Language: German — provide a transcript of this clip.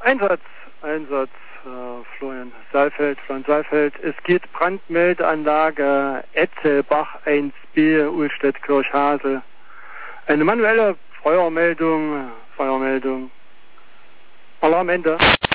Einsatz, Florian Saalfeld. Es geht Brandmeldeanlage Etzelbach 1b, Ullstedt-Kirchhasel. Eine manuelle Feuermeldung. Alarm Ende.